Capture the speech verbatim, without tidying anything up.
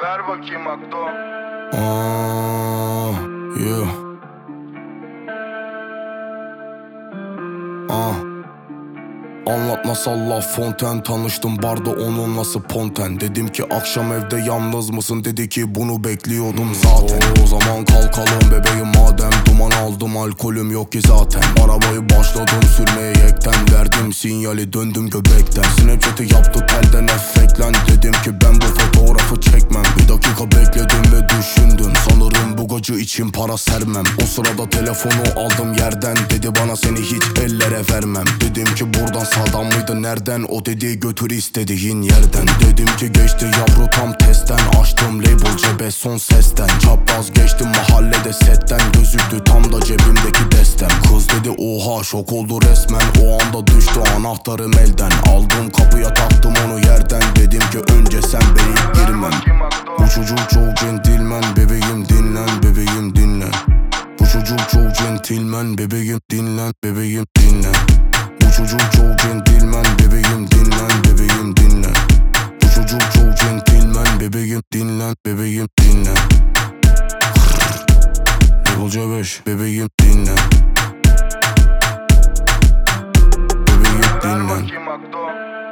Ver bakayım Akdo. Ah, yeah. Ah. Anlatmasa laf fonten. Tanıştım barda onun nasıl ponten. Dedim ki akşam evde yalnız mısın? Dedi ki bunu bekliyordum zaten. O zaman kalkalım bebeğim madem. Duman aldım, alkolüm yok ki zaten. Arabayı başladım sürmeye yekten. Verdim sinyali, döndüm göbekten. Snapchat'i yaptı telden efektlen. Dedim ki ben bu fotoğrafı çekmem. Bir dakika bekledim ve düşündüm. Sanırım bu gacı için para sermem. O sırada telefonu aldım yerden. Dedi bana seni hiç ellere vermem. Dedim ki buradan sağdan mıydı nereden? O dedi götür istediğin yerden. Dedim ki geçti yavru tam testten. Açtım label cebe son sesten. Çapraz geçtim mahallede setten. Gözüktü tam da cebimdeki destem. Kız dedi oha, şok oldu resmen. O anda düştü anahtarım elden. Aldım kapıya taktım onu yerden. Dedim ki önce sen beyip girmem. Bu çocuk çok centilmen bebeğim dinlen, bebeğim dinlen. Bu çocuk çok centilmen bebeğim dinlen, bebeğim dinlen. Bu çocuk çok centilmen bebeğim dinlen, bebeğim dinlen. Bu çocuk çok centilmen bebeğim dinlen, bebeğim dinlen. Level C beş bebeğim dinlen. Bebeğim dinlen. Ver bakayım Akdo.